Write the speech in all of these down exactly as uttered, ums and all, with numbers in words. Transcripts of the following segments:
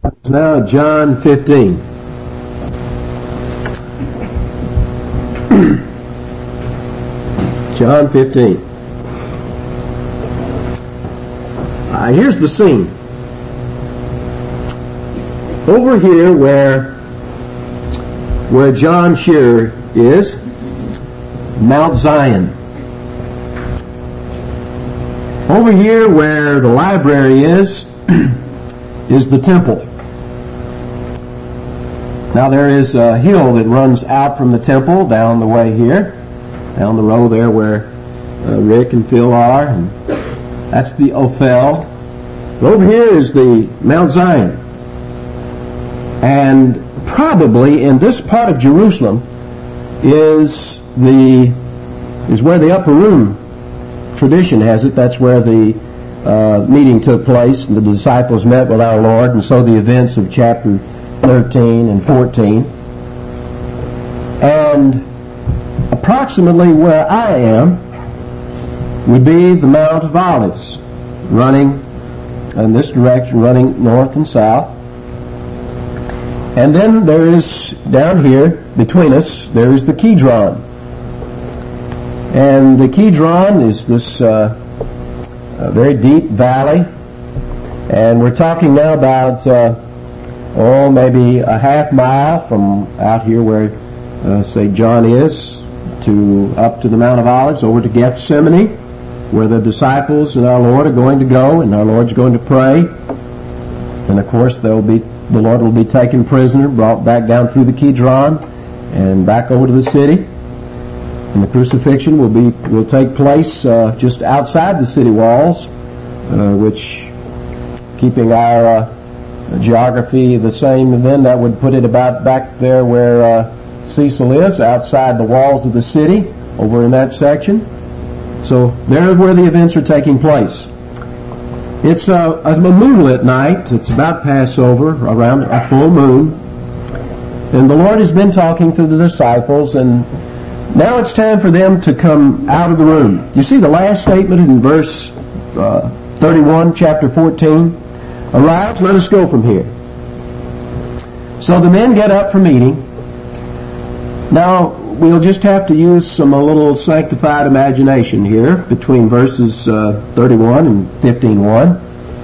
Now John fifteen. John fifteen. Uh, here's the scene. Over here where where John Shearer is, Mount Zion. Over here where the library is, is the temple. Now there is a hill that runs out from the temple down the way here, down the road there where uh, Rick and Phil are, and that's the Ophel. But over here is the Mount Zion. And probably in this part of Jerusalem is the is where the upper room tradition has it. That's where the uh, meeting took place, and the disciples met with our Lord, and so the events of chapter thirteen and fourteen. And approximately where I am would be the Mount of Olives, running in this direction, running north and south. And then there is, down here, between us, there is the Kidron. And the Kidron is this uh, uh, very deep valley. And we're talking now about, uh, oh, maybe a half mile from out here where, uh, say, John is, to up to the Mount of Olives, over to Gethsemane, where the disciples and our Lord are going to go, and our Lord's going to pray. And, of course, they'll be the Lord will be taken prisoner, brought back down through the Kidron, and back over to the city. And the crucifixion will be will take place uh, just outside the city walls, uh, which, keeping our uh, geography the same, then that would put it about back there where uh, Cecil is, outside the walls of the city, over in that section. So there's where the events are taking place. It's a, a moonlit night. It's about Passover, around a full moon. And the Lord has been talking to the disciples, and now it's time for them to come out of the room. You see the last statement in verse uh, thirty-one, chapter fourteen? Arise, let us go from here. So the men get up from eating. Now, we'll just have to use some a little sanctified imagination here between verses uh, thirty-one and fifteen one.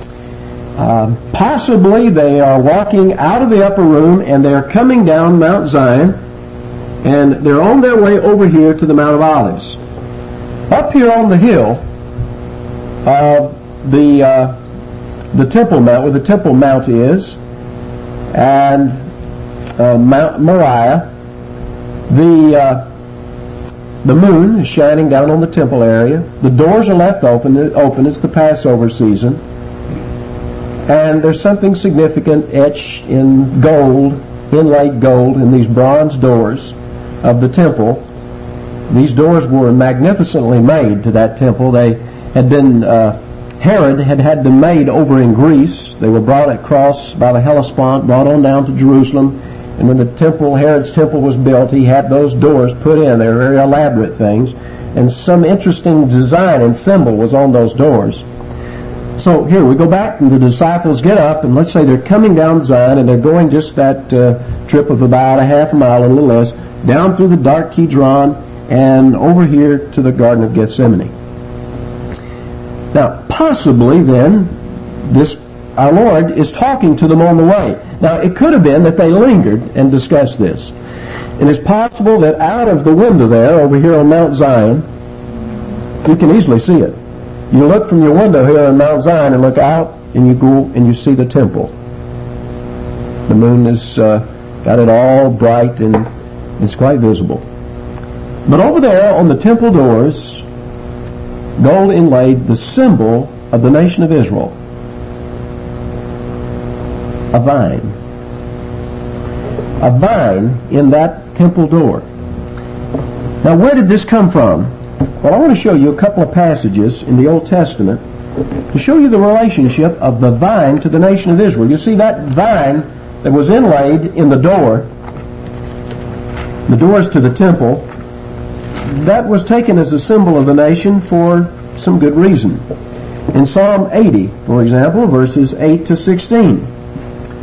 Uh, possibly they are walking out of the upper room and they are coming down Mount Zion, and they're on their way over here to the Mount of Olives. Up here on the hill, uh, the uh, the Temple Mount, where the Temple Mount is, and uh, Mount Moriah, the uh, the moon is shining down on the temple area. The doors are left open. Open. It's the Passover season, and there's something significant etched in gold, inlaid gold, in these bronze doors of the temple. These doors were magnificently made to that temple. They had been uh, Herod had had them made over in Greece. They were brought across by the Hellespont, brought on down to Jerusalem. And when the temple, Herod's temple was built, he had those doors put in. They were very elaborate things. And some interesting design and symbol was on those doors. So here, we go back and the disciples get up, and let's say they're coming down Zion, and they're going just that uh, trip of about a half a mile, a little less, down through the dark Kidron and over here to the Garden of Gethsemane. Now, possibly then, this our Lord is talking to them on the way. Now, it could have been that they lingered and discussed this. And it's possible that out of the window there, over here on Mount Zion, you can easily see it. You look from your window here on Mount Zion and look out, and you go and you see the temple. The moon has uh, got it all bright and it's quite visible. But over there on the temple doors, gold inlaid, the symbol of the nation of Israel. A vine. A vine in that temple door. Now, where did this come from? Well, I want to show you a couple of passages in the Old Testament to show you the relationship of the vine to the nation of Israel. You see that vine that was inlaid in the door, the doors to the temple, that was taken as a symbol of the nation for some good reason. In Psalm eighty, for example, verses eight to sixteen,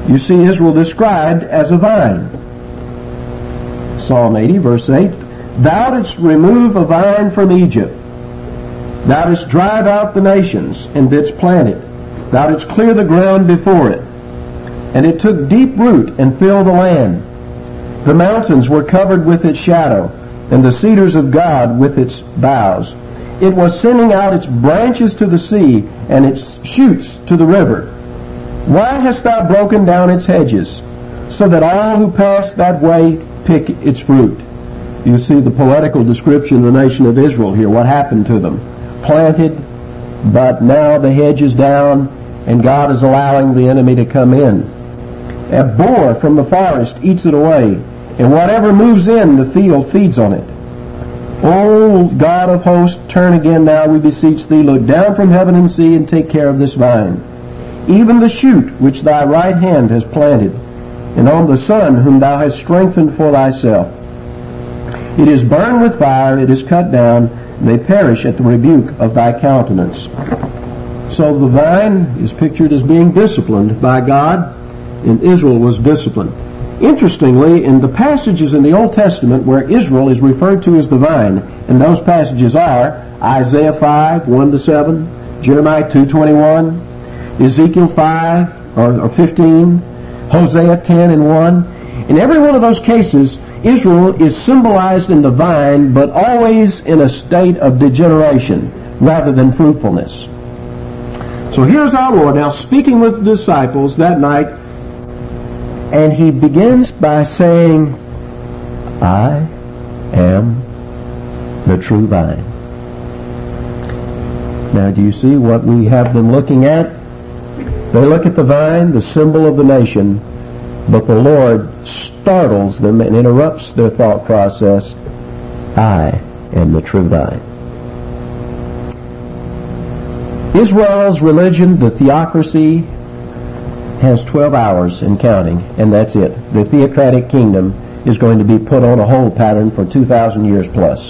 You see Israel described as a vine. Psalm eighty, verse eight, Thou didst remove a vine from Egypt. Thou didst drive out the nations, and didst plant it. Thou didst clear the ground before it. And it took deep root and filled the land. The mountains were covered with its shadow, and the cedars of God with its boughs. It was sending out its branches to the sea, and its shoots to the river. Why hast thou broken down its hedges, so that all who pass that way pick its fruit? You see the poetical description of the nation of Israel here. What happened to them? Planted, but now the hedge is down, and God is allowing the enemy to come in. A boar from the forest eats it away, and whatever moves in the field feeds on it. O God of hosts, turn again now, we beseech thee. Look down from heaven and see, and take care of this vine, even the shoot which thy right hand has planted, and on the son whom thou hast strengthened for thyself. It is burned with fire, it is cut down, and they perish at the rebuke of thy countenance. So the vine is pictured as being disciplined by God, and Israel was disciplined. Interestingly, in the passages in the Old Testament where Israel is referred to as the vine, and those passages are Isaiah five, one to seven, Jeremiah two, twenty-one, Ezekiel five or, or fifteen, Hosea ten and one. In every one of those cases, Israel is symbolized in the vine, but always in a state of degeneration rather than fruitfulness. So here's our Lord now speaking with the disciples that night, and he begins by saying, I am the true vine. Now, do you see what we have them looking at? They look at the vine, the symbol of the nation, but the Lord startles them and interrupts their thought process. I am the true vine. Israel's religion, the theocracy, has twelve hours and counting, and that's it. The theocratic kingdom is going to be put on a hold pattern for two thousand years plus.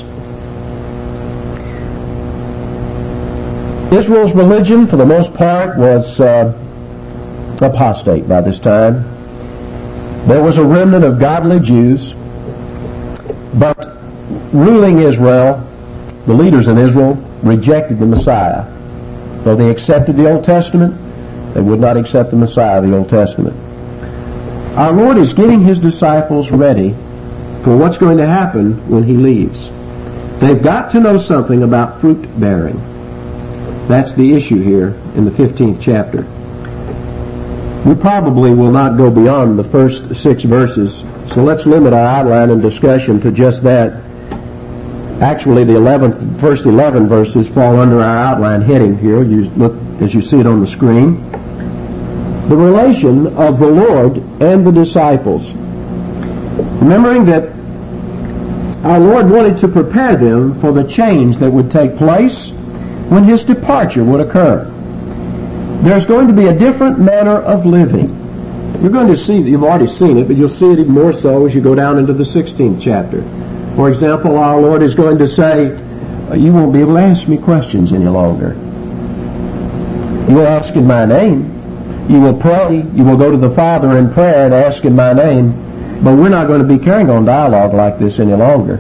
Israel's religion, for the most part, was uh, apostate by this time. There was a remnant of godly Jews, but ruling Israel, the leaders in Israel, rejected the Messiah. Though they accepted the Old Testament, they would not accept the Messiah of the Old Testament. Our Lord is getting his disciples ready for what's going to happen when he leaves. They've got to know something about fruit bearing. That's the issue here in the fifteenth chapter. We probably will not go beyond the first six verses, so let's limit our outline and discussion to just that. Actually, the eleventh, first eleven verses fall under our outline heading here. You look as you see it on the screen. The relation of the Lord and the disciples. Remembering that our Lord wanted to prepare them for the change that would take place when his departure would occur. There's going to be a different manner of living. You're going to see, you've already seen it, but you'll see it even more so as you go down into the sixteenth chapter. For example, our Lord is going to say, you won't be able to ask me questions any longer. You will ask in my name. You will pray. You will go to the Father in prayer and ask in my name. But we're not going to be carrying on dialogue like this any longer.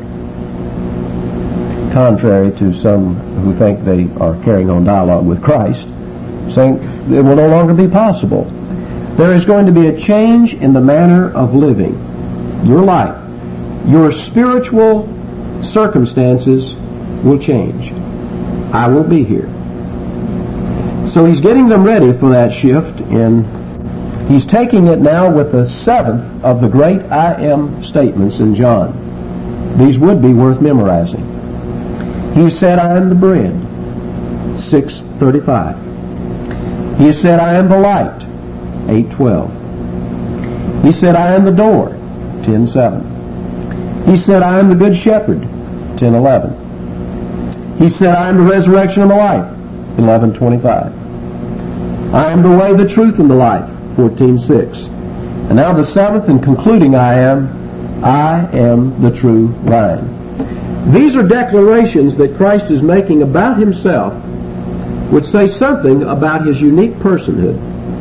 Contrary to some who think they are carrying on dialogue with Christ, saying it will no longer be possible. There is going to be a change in the manner of living. Your life, your spiritual circumstances will change. I will be here. So he's getting them ready for that shift, and he's taking it now with the seventh of the great I am statements in John. These would be worth memorizing. He said, I am the bread, six thirty-five. He said, I am the light, eight twelve. He said, I am the door, ten seven. He said, I am the good shepherd, ten eleven. He said, I am the resurrection and the life, eleven twenty-five. I am the way, the truth, and the life, fourteen six. And now the seventh and concluding I am, I am the true vine. These are declarations that Christ is making about himself, which say something about his unique personhood.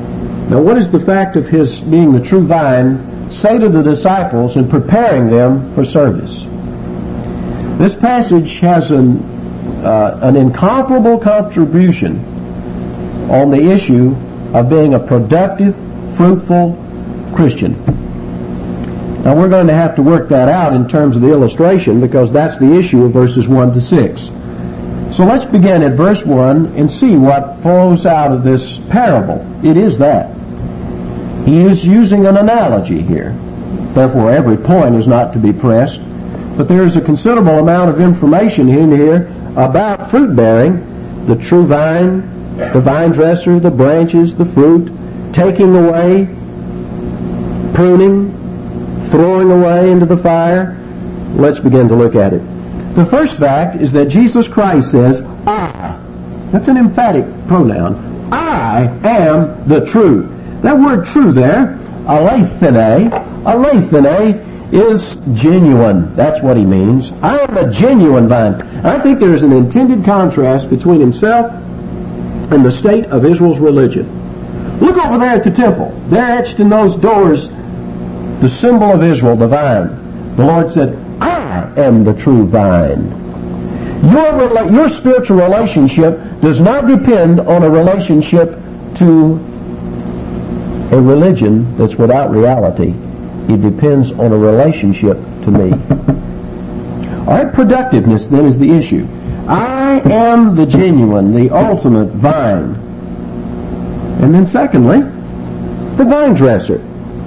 Now, what is the fact of his being the true vine say to the disciples in preparing them for service? This passage has an, uh, an incomparable contribution on the issue of being a productive, fruitful Christian. Now, we're going to have to work that out in terms of the illustration, because that's the issue of verses one to six. So let's begin at verse one and see what flows out of this parable. It is that. He is using an analogy here. Therefore, every point is not to be pressed. But there is a considerable amount of information in here about fruit bearing, the true vine, the vine dresser, the branches, the fruit, taking away, pruning, throwing away into the fire. Let's begin to look at it. The first fact is that Jesus Christ says, I. That's an emphatic pronoun. I am the true. That word true there, aleithene, aleithene is genuine. That's what he means. I am a genuine vine. I think there's an intended contrast between himself and the state of Israel's religion. Look over there at the temple. There etched in those doors the symbol of Israel, the vine. The Lord said, I am the true vine. Your, rela- your spiritual relationship does not depend on a relationship to a religion that's without reality. It depends on a relationship to me. All right, productiveness then is the issue. I am the genuine, the ultimate vine. And then secondly, the vine dresser.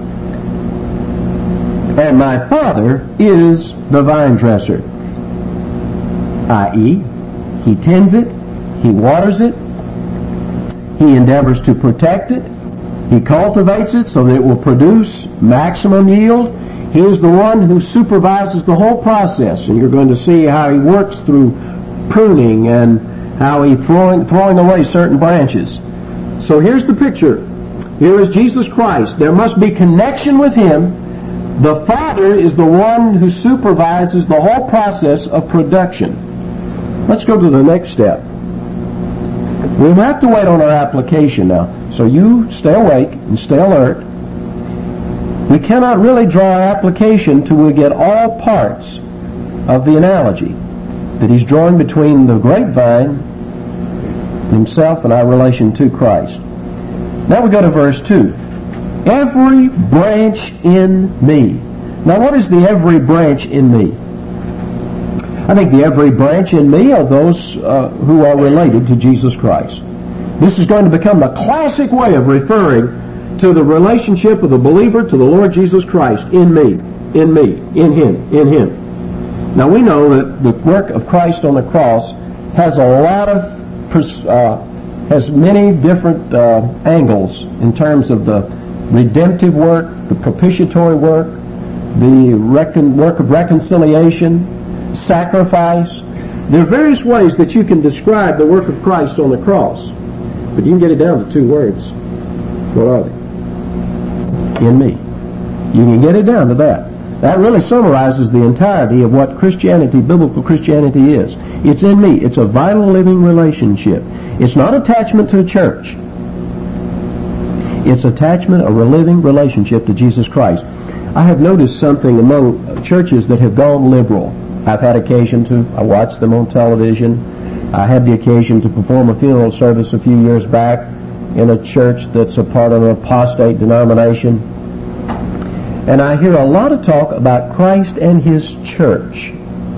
And my Father is the vine dresser. that is, he tends it, he waters it, he endeavors to protect it, he cultivates it so that it will produce maximum yield. He is the one who supervises the whole process, and you're going to see how he works through pruning and how he throwing throwing away certain branches. So here's the picture. Here is Jesus Christ. There must be connection with him. The Father is the one who supervises the whole process of production. Let's go to the next step. We'll have to wait on our application now. So you stay awake and stay alert. We cannot really draw our application till we get all parts of the analogy that he's drawing between the grapevine, himself, and our relation to Christ. Now we go to verse two. Every branch in me. Now what is the every branch in me? I think the every branch in me are those uh, who are related to Jesus Christ. This is going to become the classic way of referring to the relationship of the believer to the Lord Jesus Christ in me, in me, in him, in him. Now we know that the work of Christ on the cross has a lot of, pers- uh, has many different uh, angles in terms of the redemptive work, the propitiatory work, the recon- work of reconciliation, sacrifice. There are various ways that you can describe the work of Christ on the cross. But you can get it down to two words. What are they? In me. You can get it down to that. That really summarizes the entirety of what Christianity, biblical Christianity is. It's in me. It's a vital living relationship. It's not attachment to a church. It's attachment, a living relationship to Jesus Christ. I have noticed something among churches that have gone liberal. I've had occasion to, I watched them on television. I had the occasion to perform a funeral service a few years back in a church that's a part of an apostate denomination. And I hear a lot of talk about Christ and his church.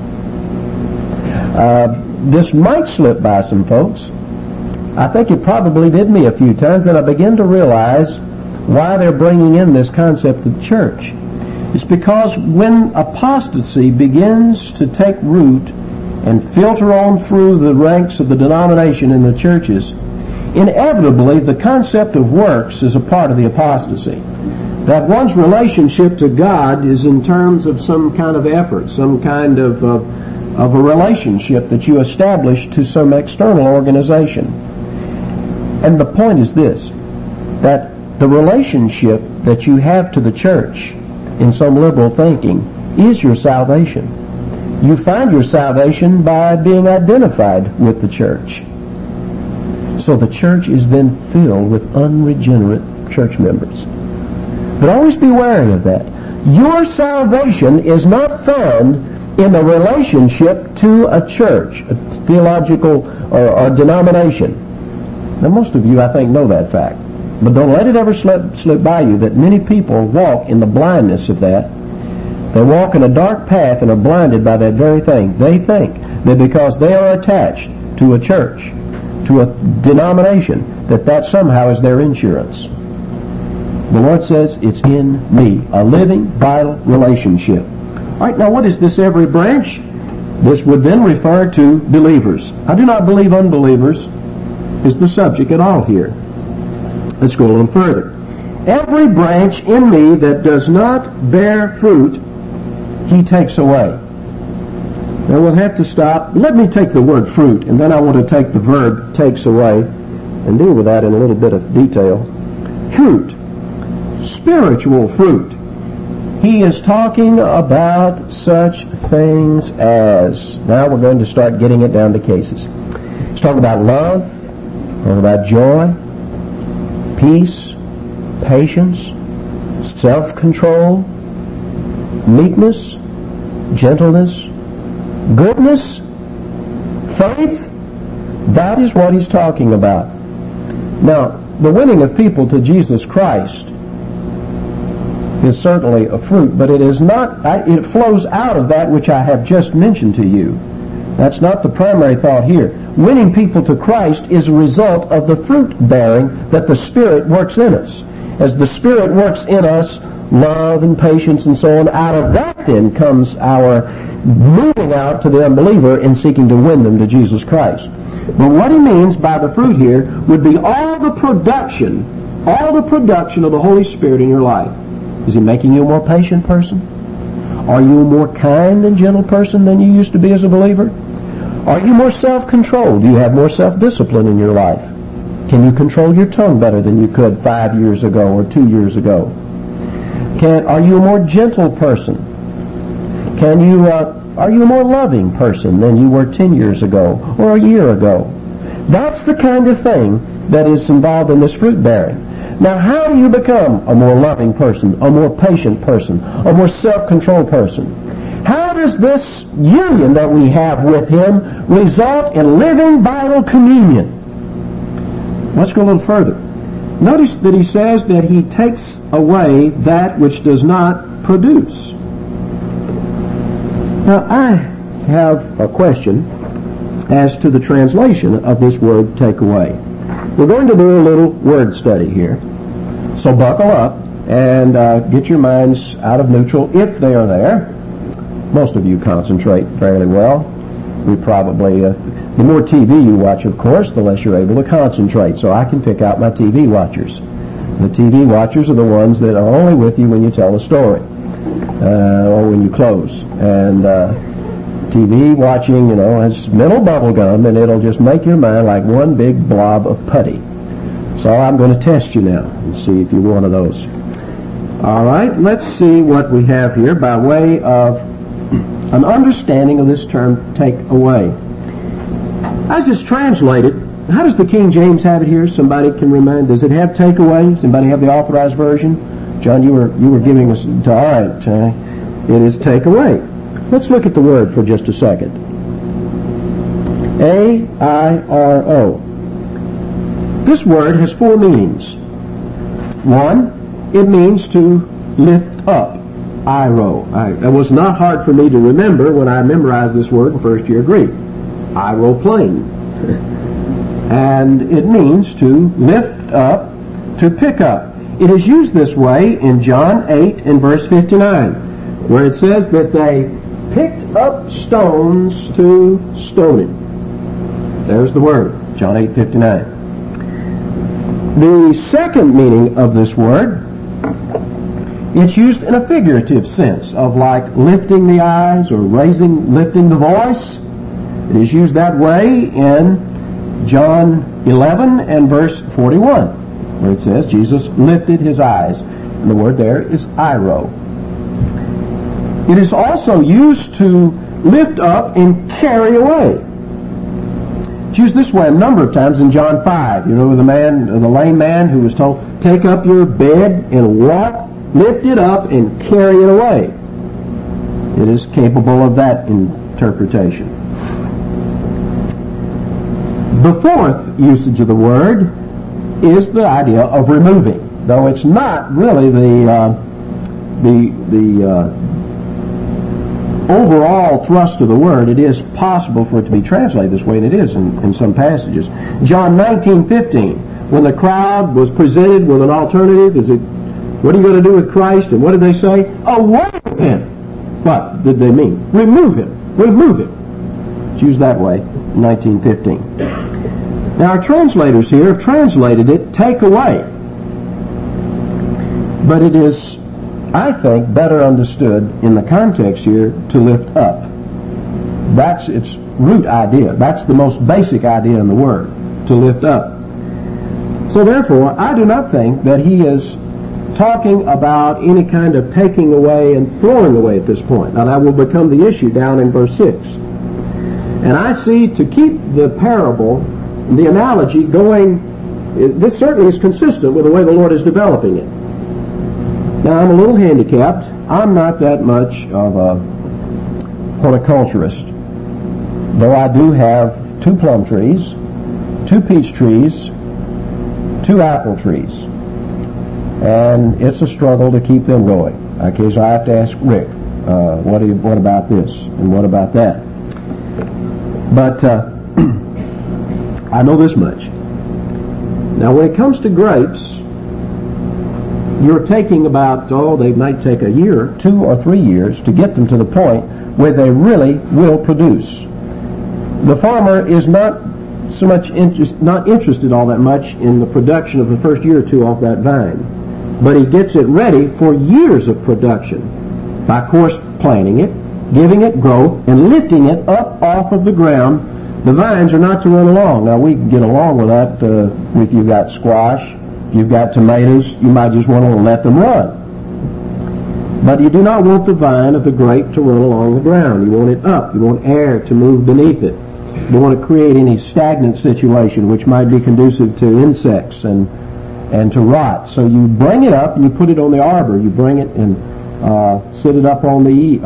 Uh, this might slip by some folks. I think it probably did me a few times, and I began to realize why they're bringing in this concept of the church. It's because when apostasy begins to take root and filter on through the ranks of the denomination in the churches, inevitably the concept of works is a part of the apostasy. That one's relationship to God is in terms of some kind of effort, some kind of, uh, of a relationship that you establish to some external organization. And the point is this, that the relationship that you have to the church in some liberal thinking is your salvation. You find your salvation by being identified with the church. So the church is then filled with unregenerate church members. But always be wary of that. Your salvation is not found in a relationship to a church, a theological or, or denomination. Now, most of you, I think, know that fact. But don't let it ever slip, slip by you that many people walk in the blindness of that. They walk in a dark path and are blinded by that very thing. They think that because they are attached to a church, to a denomination, that that somehow is their insurance. The Lord says it's in me, a living, vital relationship. All right, now what is this every branch? This would then refer to believers. I do not believe unbelievers is the subject at all here. Let's go a little further. Every branch in me that does not bear fruit, He takes away. Now we'll have to stop. Let me take the word fruit, and then I want to take the verb takes away and deal with that in a little bit of detail. Fruit. Spiritual fruit. He is talking about such things as, now we're going to start getting it down to cases. He's talking about love, talking about joy, peace, patience, self-control, meekness, gentleness, goodness, faith. That is what he's talking about. Now, the winning of people to Jesus Christ is certainly a fruit, but it is not, it flows out of that which I have just mentioned to you. That's not the primary thought here. Winning people to Christ is a result of the fruit bearing that the Spirit works in us. As the Spirit works in us, love and patience and so on, out of that then comes our moving out to the unbeliever and seeking to win them to Jesus Christ. But what he means by the fruit here would be all the production, all the production of the Holy Spirit in your life. Is he making you a more patient person? Are you a more kind and gentle person than you used to be as a believer? Are you more self-controlled? Do you have more self-discipline in your life? Can you control your tongue better than you could five years ago or two years ago? Can, are you a more gentle person? Can you, uh, are you a more loving person than you were ten years ago or a year ago? That's the kind of thing that is involved in this fruit bearing. Now, how do you become a more loving person, a more patient person, a more self-controlled person? How does this union that we have with Him result in living, vital communion? Let's go a little further. Notice that he says that He takes away that which does not produce. Now, I have a question as to the translation of this word take away. We're going to do a little word study here. So buckle up and uh, get your minds out of neutral if they are there. Most of you concentrate fairly well. We probably, uh, the more T V you watch, of course, the less you're able to concentrate. So I can pick out my T V watchers. The T V watchers are the ones that are only with you when you tell a story uh, or when you close. And uh, T V watching, you know, has mental bubble gum, and it'll just make your mind like one big blob of putty. So I'm going to test you now and see if you're one of those. All right, let's see what we have here by way of an understanding of this term, take away. As it's translated, how does the King James have it here? Somebody can remind. Does it have take away? Does anybody have the Authorized Version? John, you were you were giving us. All right, uh, it is take away. Let's look at the word for just a second. A I R O. This word has four meanings. One, it means to lift up. Iro. I, it was not hard for me to remember when I memorized this word in first year Greek. Aeroplane. And it means to lift up, to pick up. It is used this way in John eight and verse fifty-nine, where it says that they picked up stones to stone him. There's the word, John eight fifty-nine. The second meaning of this word, it's used in a figurative sense of like lifting the eyes or raising, lifting the voice. It is used that way in John eleven and verse forty-one, where it says Jesus lifted his eyes. And the word there is iro. It is also used to lift up and carry away. used this way a number of times in John five. You know, the man, the lame man who was told, take up your bed and walk, lift it up and carry it away. It is capable of that interpretation. The fourth usage of the word is the idea of removing, though it's not really the uh, the the uh, overall thrust of the word. It is possible for it to be translated this way, and it is in, in some passages. John nineteen fifteen, when the crowd was presented with an alternative, is it, what are you going to do with Christ? And what did they say? Away with him. What did they mean? Remove him. Remove him. It's used that way in nineteen fifteen. Now our translators here have translated it, take away. But it is, I think, better understood in the context here to lift up. That's its root idea. That's the most basic idea in the word, to lift up. So therefore, I do not think that he is talking about any kind of taking away and throwing away at this point. Now that will become the issue down in verse six. And I see, to keep the parable, the analogy going, this certainly is consistent with the way the Lord is developing it. Now I'm a little handicapped. I'm not that much of a horticulturist, though I do have two plum trees, two peach trees, two apple trees. And it's a struggle to keep them going. Occasionally I have to ask Rick, uh, what, do you, what about this and what about that? But uh, I know this much. Now when it comes to grapes, you're taking about, oh, they might take a year, two or three years to get them to the point where they really will produce. The farmer is not so much interest, not interested all that much in the production of the first year or two off that vine. But he gets it ready for years of production by, of course, planting it, giving it growth, and lifting it up off of the ground. The vines are not to run along. Now, we can get along with that uh, if you've got squash, if you've got tomatoes, you might just want to let them run. But you do not want the vine of the grape to run along the ground. You want it up. You want air to move beneath it. You don't want to create any stagnant situation which might be conducive to insects and and to rot. So you bring it up and you put it on the arbor. You bring it and uh, sit it up on the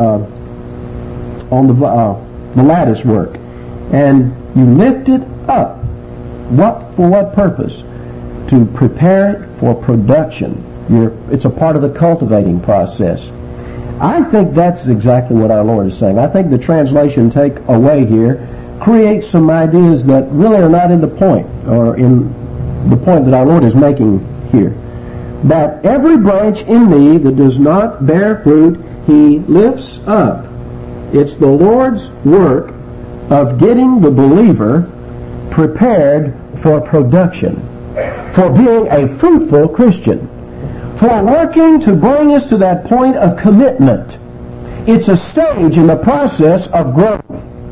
uh, on the uh, the lattice work, and you lift it up. What for? What purpose? To prepare it for production. You're, it's a part of the cultivating process. I think that's exactly what our Lord is saying. I think the translation take away here creates some ideas that really are not in the point, or in the point that our Lord is making here. That every branch in me that does not bear fruit, he lifts up. It's the Lord's work of getting the believer prepared for production, for being a fruitful Christian, for working to bring us to that point of commitment. It's a stage in the process of growth.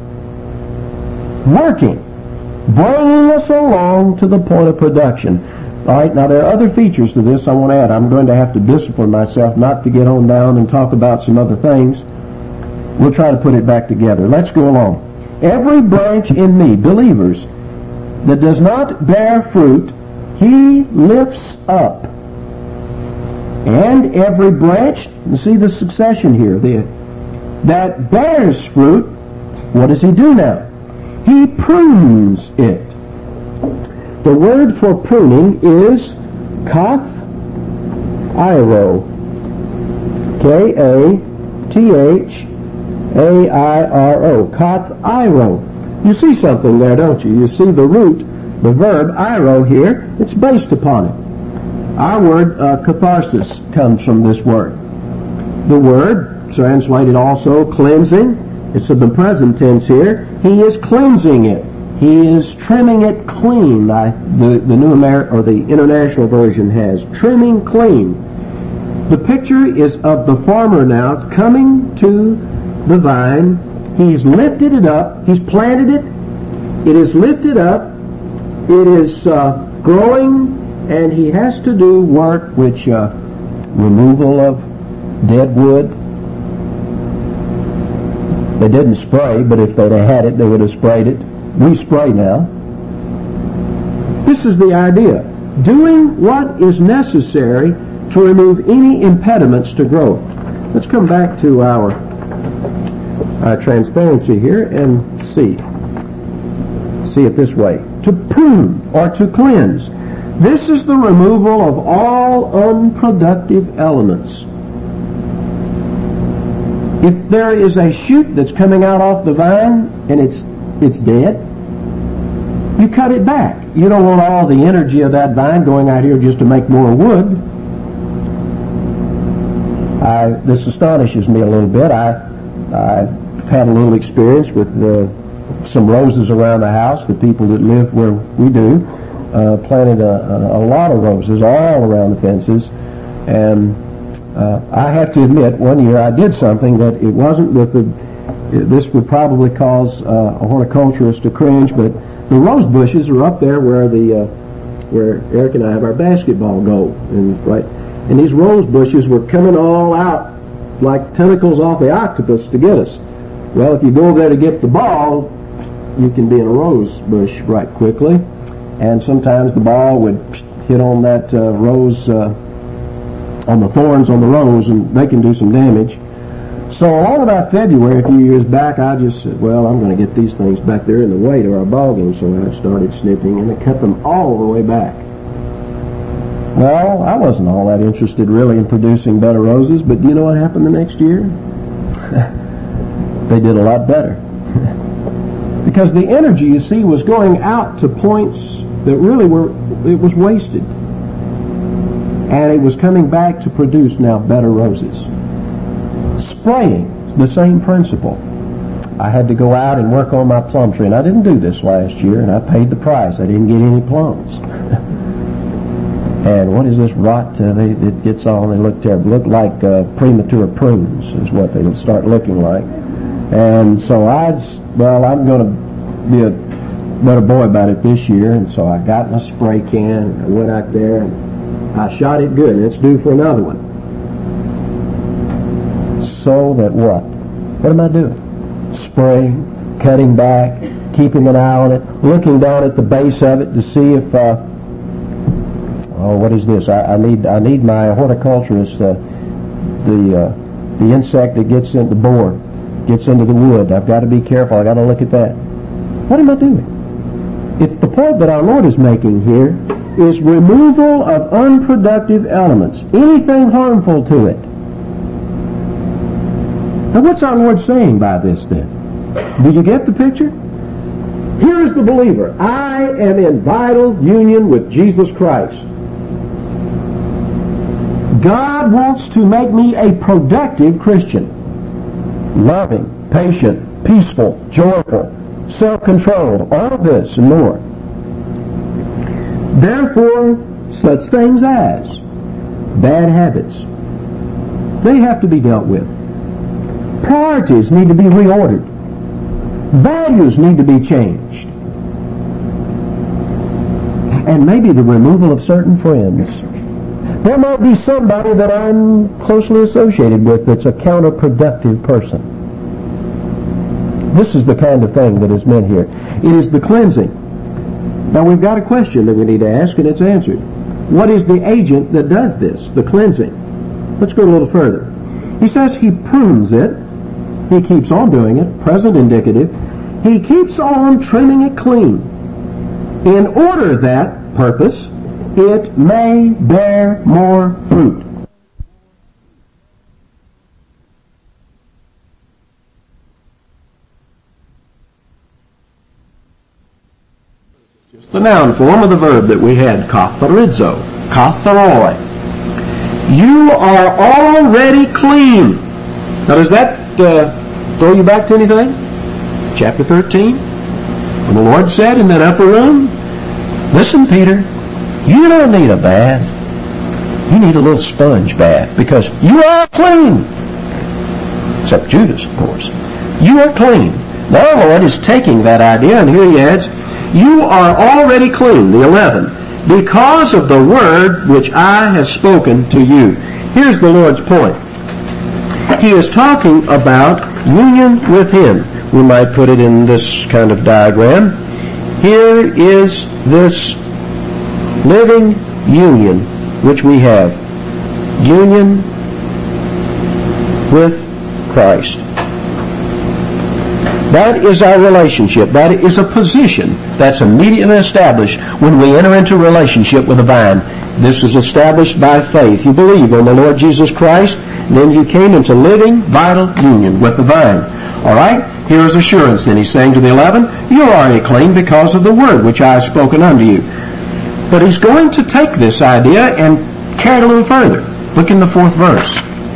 Working, bringing us along to the point of production. All right, now there are other features to this I want to add. I'm going to have to discipline myself not to get on down and talk about some other things. We'll try to put it back together. Let's go along. Every branch in me, believers, that does not bear fruit, he lifts up. And every branch, you see the succession here, the, that bears fruit, what does he do now? He prunes it. The word for pruning is kath iro. K A T H A I R O. Kath iro. You see something there, don't you? You see the root, the verb iro here. It's based upon it. Our word uh, catharsis comes from this word. The word, translated also cleansing, it's in the present tense here. He is cleansing it. He is trimming it clean. I, the, the New American or the International Version has trimming clean. The picture is of the farmer now coming to the vine. He's lifted it up. He's planted it. It is lifted up. It is uh, growing, and he has to do work which uh, removal of dead wood. They didn't spray, but if they'd have had it, they would have sprayed it. We spray now. This is the idea. Doing what is necessary to remove any impediments to growth. Let's come back to our, our transparency here and see. See it this way. To prune or to cleanse. This is the removal of all unproductive elements. If there is a shoot that's coming out off the vine and it's it's dead, you cut it back. You don't want all the energy of that vine going out here just to make more wood. I, this astonishes me a little bit. I, I've had a little experience with uh, some roses around the house. The people that live where we do uh, planted a, a, a lot of roses all around the fences. And uh, I have to admit, one year I did something that it wasn't with the, this would probably cause uh, a horticulturist to cringe, but the rose bushes are up there where the uh, where Eric and I have our basketball goal, and right, and these rose bushes were coming all out like tentacles off the octopus to get us. Well, if you go there to get the ball, you can be in a rose bush right quickly, and sometimes the ball would hit on that uh, rose, uh, on the thorns on the rose, and they can do some damage. So all about February, a few years back, I just said, well, I'm going to get these things back there in the way to our ball game. So I started snipping, and I cut them all the way back. Well, I wasn't all that interested really in producing better roses, but do you know what happened the next year? They did a lot better. Because the energy, you see, was going out to points that really were, it was wasted. And it was coming back to produce now better roses. Spraying is the same principle. I had to go out and work on my plum tree, and I didn't do this last year, and I paid the price. I didn't get any plums. And what is this rot uh, they, it gets on? They look terrible. Look like uh, premature prunes is what they start looking like. And so I'd, well, I'm going to be a better boy about it this year, and so I got my spray can, and I went out there, and I shot it good, and it's due for another one. So that what? What am I doing? Spraying, cutting back, keeping an eye on it, looking down at the base of it to see if, uh, oh, what is this? I, I need I need my horticulturist, uh, the uh, the insect that gets in the board, gets into the wood. I've got to be careful. I've got to look at that. What am I doing? It's the point that our Lord is making here is removal of unproductive elements, anything harmful to it. Now, what's our Lord saying by this then? Do you get the picture? Here is the believer. I am in vital union with Jesus Christ. God wants to make me a productive Christian. Loving, patient, peaceful, joyful, self-controlled, all of this and more. Therefore, such things as bad habits, they have to be dealt with. Priorities need to be reordered. Values need to be changed. And maybe the removal of certain friends. There might be somebody that I'm closely associated with that's a counterproductive person. This is the kind of thing that is meant here. It is the cleansing. Now we've got a question that we need to ask, and it's answered. What is the agent that does this, the cleansing? Let's go a little further. He says he prunes it. He keeps on doing it, present indicative. He keeps on trimming it clean in order that purpose it may bear more fruit. Just the noun form of the verb that we had, katharizo, katharoi. You are already clean. Now does that uh, throw you back to anything? Chapter thirteen, when the Lord said in that upper room, listen, Peter, you don't need a bath. You need a little sponge bath because you are clean. Except Judas, of course. You are clean. Now the Lord is taking that idea, and here he adds, you are already clean, the eleven, because of the word which I have spoken to you. Here's the Lord's point. He is talking about union with Him. We might put it in this kind of diagram. Here is this living union, which we have. Union with Christ. That is our relationship. That is a position that's immediately established when we enter into relationship with the vine. This is established by faith. You believe on the Lord Jesus Christ, and then you came into living, vital union with the vine. All right? Here is assurance. Then he's saying to the eleven, you are already clean because of the word which I have spoken unto you. But he's going to take this idea and carry it a little further. Look in the fourth verse.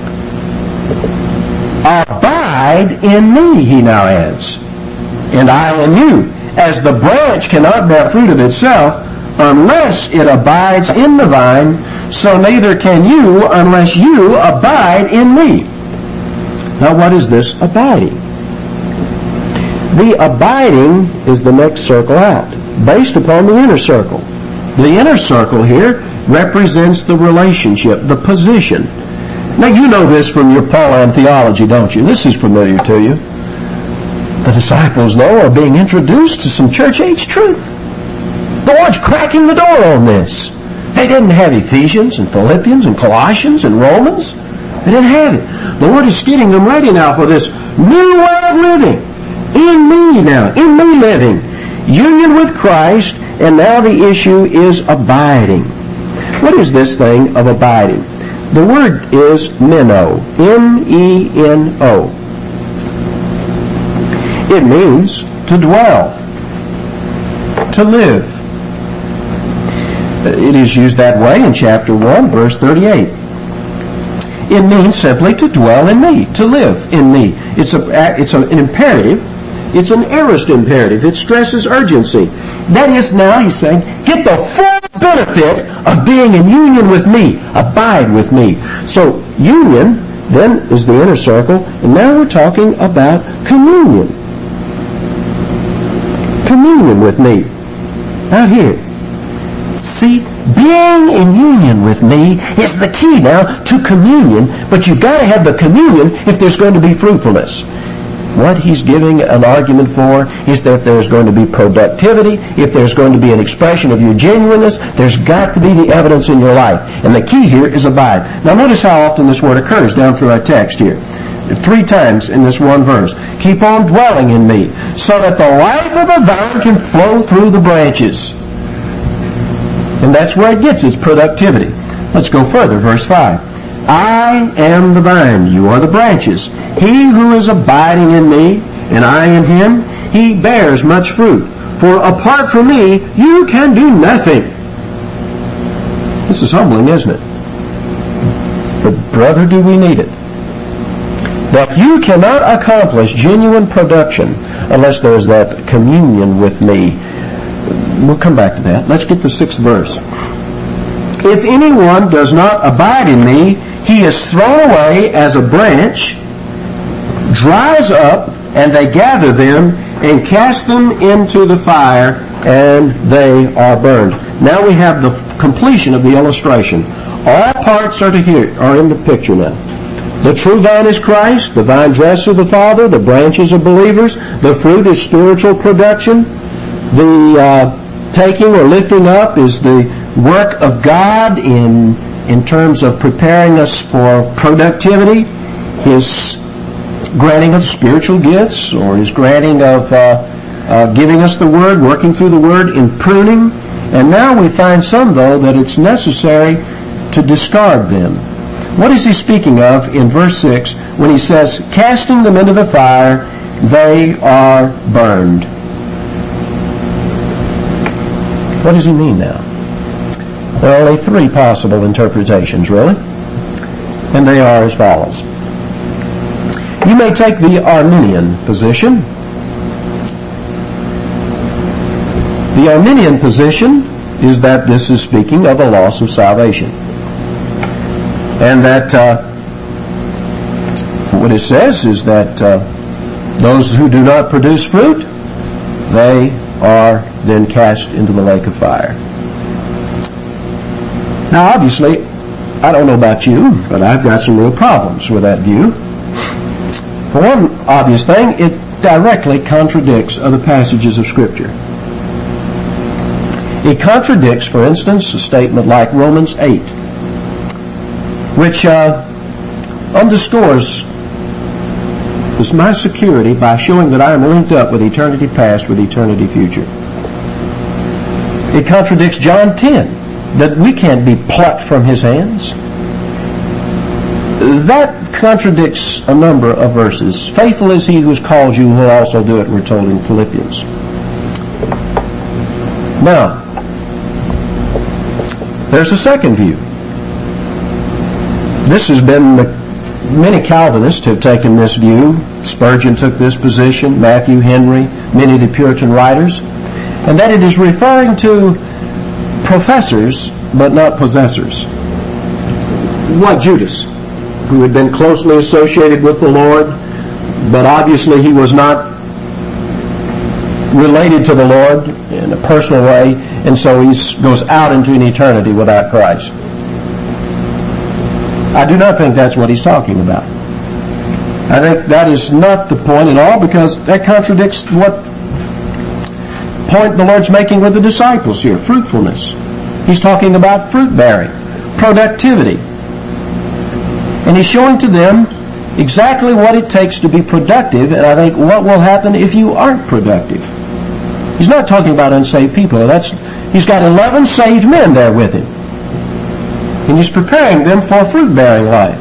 Abide in me, he now adds, and I in you. As the branch cannot bear fruit of itself unless it abides in the vine, so neither can you unless you abide in me. Now what is this abiding? The abiding is the next circle out, based upon the inner circle. The inner circle here represents the relationship, the position. Now you know this from your Pauline theology, don't you? This is familiar to you. The disciples, though, are being introduced to some church-age truth. The Lord's cracking the door on this. They didn't have Ephesians and Philippians and Colossians and Romans. They didn't have it. The Lord is getting them ready now for this new way of living. In me now, in me living. Union with Christ, and now the issue is abiding. What is this thing of abiding? The word is meno, M E N O. It means to dwell, to live. It is used that way in chapter one, verse thirty-eight. It means simply to dwell in me, to live in me. It's a, it's a, an imperative. It's an aorist imperative. It stresses urgency. That is, now he's saying, get the full benefit of being in union with me. Abide with me. So union then is the inner circle, and now we're talking about communion. Communion with me. Now here. See, being in union with me is the key now to communion, but you've got to have the communion if there's going to be fruitfulness. What he's giving an argument for is that there's going to be productivity. If there's going to be an expression of your genuineness, there's got to be the evidence in your life. And the key here is abide. Now notice how often this word occurs down through our text here. Three times in this one verse. Keep on dwelling in me, so that the life of the vine can flow through the branches. And that's where it gets its productivity. Let's go further, verse five. I am the vine, you are the branches. He who is abiding in me, and I in him, he bears much fruit. For apart from me, you can do nothing. This is humbling, isn't it? But brother, do we need it? That you cannot accomplish genuine production unless there is that communion with me. We'll come back to that. Let's get the sixth verse. If anyone does not abide in me, he is thrown away as a branch, dries up, and they gather them and cast them into the fire, and they are burned. Now we have the completion of the illustration. All parts are to here, are in the picture now. The true vine is Christ, the vine dresser the Father, the branches are believers, the fruit is spiritual production, the uh, taking or lifting up is the work of God in in terms of preparing us for productivity, His granting of spiritual gifts, or His granting of uh, uh, giving us the Word, working through the Word in pruning. And now we find some, though, that it's necessary to discard them. What is he speaking of in verse six when he says, casting them into the fire, they are burned? What does he mean now? There are only three possible interpretations, really, and they are as follows. You may take the Arminian position. The Arminian position is that this is speaking of a loss of salvation. And that uh, what it says is that uh, those who do not produce fruit, they are then cast into the lake of fire. Now, obviously, I don't know about you, but I've got some real problems with that view. For one obvious thing, it directly contradicts other passages of Scripture. It contradicts, for instance, a statement like Romans eight, which uh, underscores this my security by showing that I am linked up with eternity past with eternity future. It contradicts John ten, that we can't be plucked from His hands. That contradicts a number of verses. Faithful is He who has called you, who will also do it, we're told in Philippians. Now, there's a second view. This has been, many Calvinists have taken this view. Spurgeon took this position, Matthew Henry, many of the Puritan writers, and that it is referring to professors but not possessors. Like Judas, who had been closely associated with the Lord, but obviously he was not related to the Lord in a personal way, and so he goes out into an eternity without Christ. I do not think that's what he's talking about. I think that is not the point at all, because that contradicts what point the Lord's making with the disciples here, fruitfulness. He's talking about fruit bearing, productivity. And he's showing to them exactly what it takes to be productive, and I think what will happen if you aren't productive. He's not talking about unsaved people. That's, he's got eleven saved men there with him. And he's preparing them for a fruit-bearing life.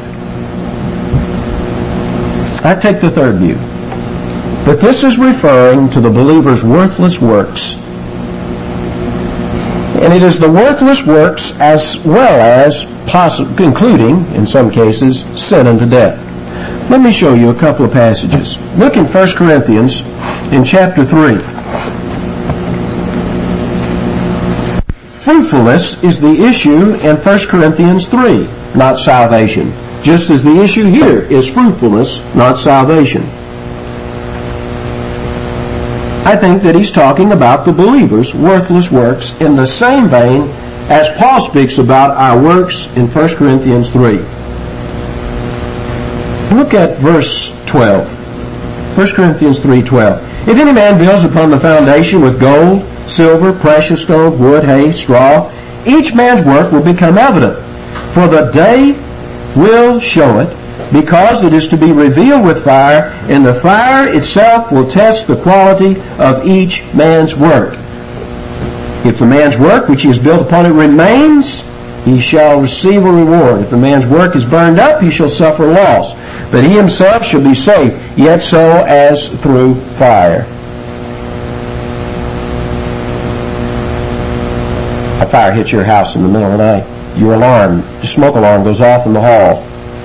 I take the third view, that this is referring to the believer's worthless works. And it is the worthless works as well as, possi- including, in some cases, sin unto death. Let me show you a couple of passages. Look in First Corinthians in chapter three. Fruitfulness is the issue in First Corinthians three, not salvation. Just as the issue here is fruitfulness, not salvation. I think that he's talking about the believer's worthless works in the same vein as Paul speaks about our works in First Corinthians three. Look at verse twelve. First Corinthians three twelve. If any man builds upon the foundation with gold, silver, precious stone, wood, hay, straw, each man's work will become evident, for the day will show it, because it is to be revealed with fire, and the fire itself will test the quality of each man's work. If the man's work which he has built upon it remains, he shall receive a reward. If the man's work is burned up, he shall suffer loss. But he himself shall be saved, yet so as through fire. A fire hits your house in the middle of the night. Your alarm, the smoke alarm goes off in the hall.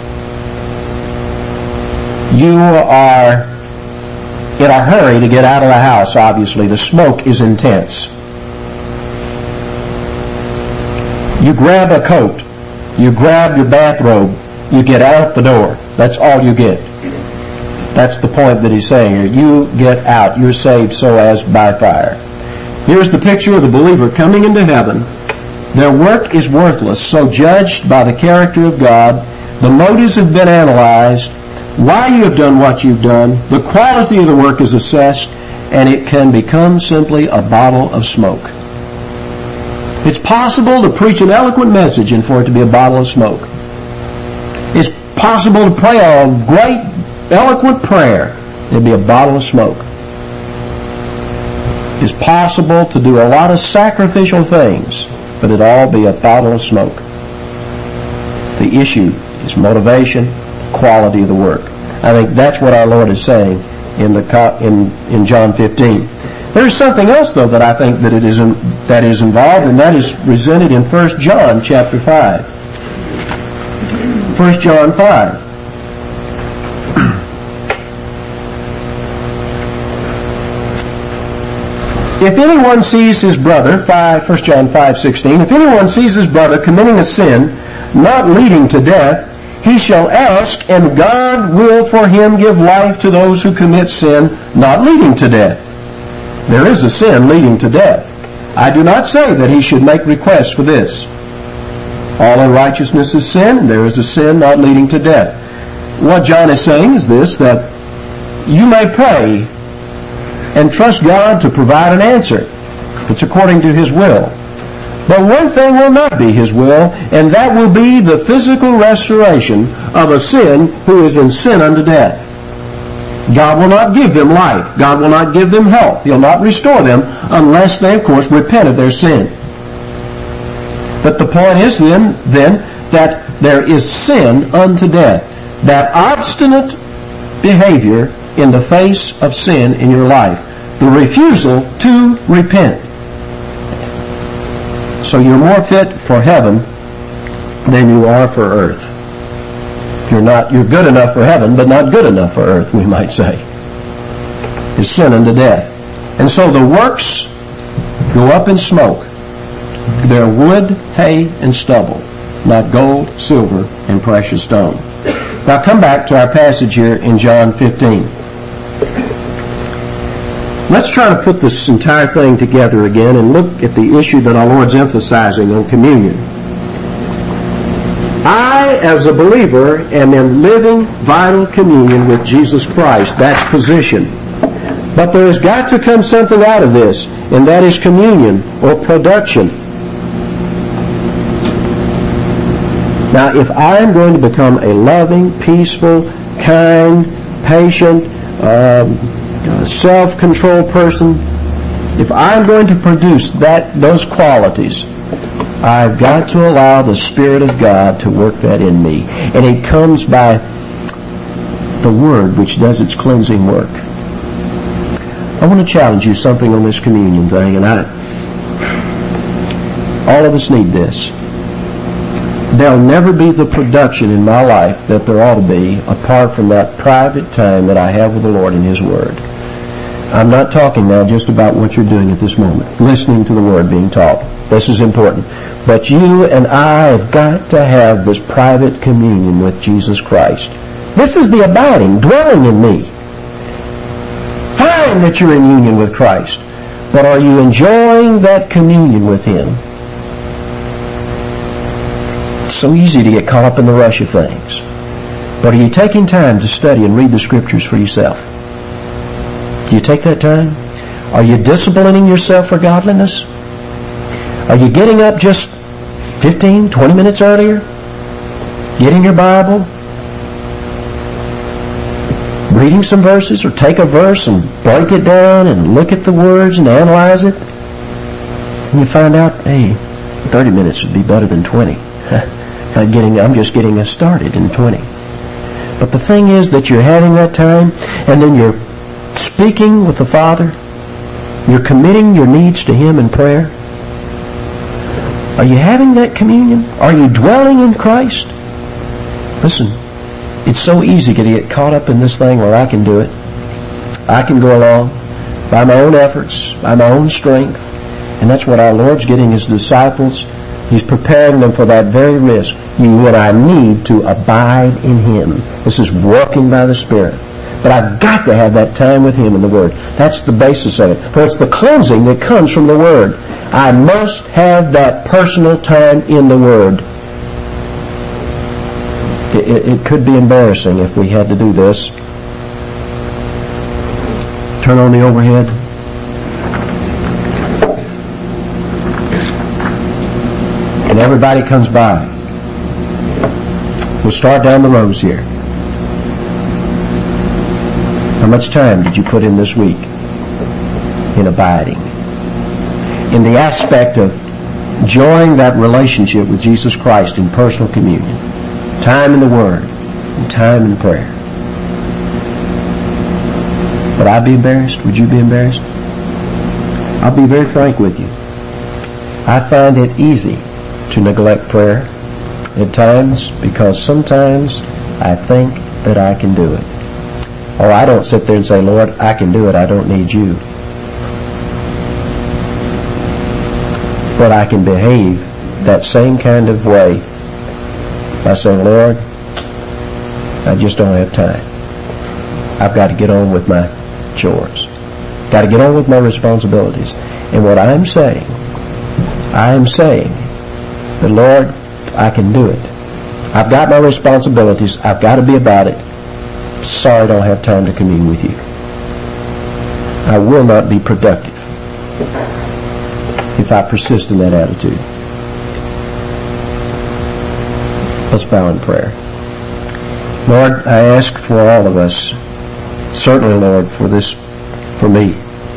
You are in a hurry to get out of the house, obviously. The smoke is intense. You grab a coat. You grab your bathrobe. You get out the door. That's all you get. That's the point that he's saying here. You get out. You're saved so as by fire. Here's the picture of the believer coming into heaven. Their work is worthless, so judged by the character of God. The motives have been analyzed. Why you have done what you've done. The quality of the work is assessed, and it can become simply a bottle of smoke. It's possible to preach an eloquent message and for it to be a bottle of smoke. It's possible to pray a great, eloquent prayer. It'll be a bottle of smoke. It's possible to do a lot of sacrificial things, but it'll all be a bottle of smoke. The issue is motivation, quality of the work. I think that's what our Lord is saying in the in in John fifteen. There's something else, though, that I think that it is in, that is involved, and that is presented in First John chapter five. First John five. If anyone sees his brother, First John five sixteen, if anyone sees his brother committing a sin not leading to death, he shall ask, and God will for him give life to those who commit sin not leading to death. There is a sin leading to death. I do not say that he should make request for this. All unrighteousness is sin. There is a sin not leading to death. What John is saying is this, that you may pray and trust God to provide an answer. It's according to His will. But one thing will not be His will, and that will be the physical restoration of a sin who is in sin unto death. God will not give them life. God will not give them health. He'll not restore them unless they, of course, repent of their sin. But the point is then, then that there is sin unto death. That obstinate behavior in the face of sin in your life. The refusal to repent. So you're more fit for heaven than you are for earth. You're not, you're good enough for heaven, but not good enough for earth, we might say. Is sin unto death. And so the works go up in smoke. They're wood, hay, and stubble, not gold, silver, and precious stone. Now come back to our passage here in John fifteen. Let's try to put this entire thing together again and look at the issue that our Lord's emphasizing on communion. I, as a believer, am in living, vital communion with Jesus Christ. That's position. But there has got to come something out of this, and that is communion, or production. Now, if I am going to become a loving, peaceful, kind, patient, um, self-controlled person, if I'm going to produce that those qualities, I've got to allow the Spirit of God to work that in me. And it comes by the Word which does its cleansing work. I want to challenge you something on this communion thing, and I, all of us need this. There'll never be the production in my life that there ought to be apart from that private time that I have with the Lord in His Word. I'm not talking now just about what you're doing at this moment, listening to the Word being taught. This is important. But you and I have got to have this private communion with Jesus Christ. This is the abiding, dwelling in me. Fine that you're in union with Christ, but are you enjoying that communion with Him? It's so easy to get caught up in the rush of things. But are you taking time to study and read the Scriptures for yourself? Do you take that time? Are you disciplining yourself for godliness? Are you getting up just fifteen, twenty minutes earlier? Getting your Bible? Reading some verses, or take a verse and break it down and look at the words and analyze it? And you find out, hey, thirty minutes would be better than twenty. I'm, getting, I'm just getting us started in twenty. But the thing is that you're having that time, and then you're speaking with the Father. You're committing your needs to Him in prayer. Are you having that communion? Are you dwelling in Christ? Listen, it's so easy to get caught up in this thing where I can do it. I can go along by my own efforts, by my own strength. And that's what our Lord's getting His disciples. He's preparing them for that very risk. You and I need to abide in Him. This is walking by the Spirit. But I've got to have that time with Him in the Word. That's the basis of it. For it's the cleansing that comes from the Word. I must have that personal time in the Word. It, it, it could be embarrassing if we had to do this. Turn on the overhead. And everybody comes by. We'll start down the rows here. How much time did you put in this week in abiding? In the aspect of enjoying that relationship with Jesus Christ in personal communion. Time in the Word and time in prayer. Would I be embarrassed? Would you be embarrassed? I'll be very frank with you. I find it easy to neglect prayer at times because sometimes I think that I can do it. Or I don't sit there and say, Lord, I can do it. I don't need you. But I can behave that same kind of way by saying, Lord, I just don't have time. I've got to get on with my chores. Got to get on with my responsibilities. And what I'm saying, I am saying that, Lord, I can do it. I've got my responsibilities. I've got to be about it. Sorry I don't have time to commune with you. I will not be productive if I persist in that attitude. Let's bow in prayer. Lord, I ask for all of us, certainly, Lord, for this, for me.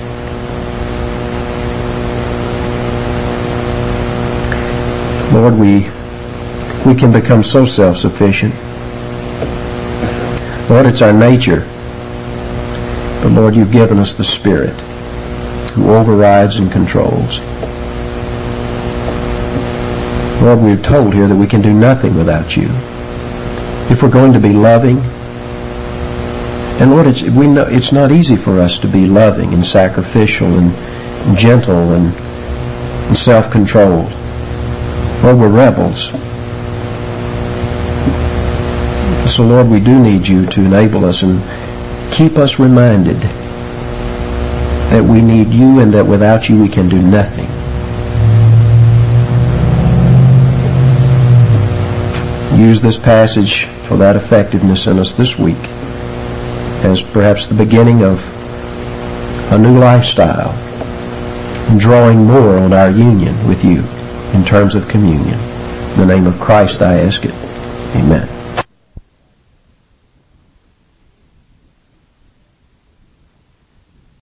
Lord, we we can become so self-sufficient. Lord, it's our nature. But Lord, you've given us the Spirit who overrides and controls. Lord, we're told here that we can do nothing without you. If we're going to be loving, and Lord, it's, we know it's not easy for us to be loving and sacrificial and, and gentle and, and self-controlled. Lord, we're rebels. So Lord, we do need you to enable us and keep us reminded that we need you and that without you we can do nothing. Use this passage for that effectiveness in us this week as perhaps the beginning of a new lifestyle, drawing more on our union with you in terms of communion. In the name of Christ I ask it. Amen.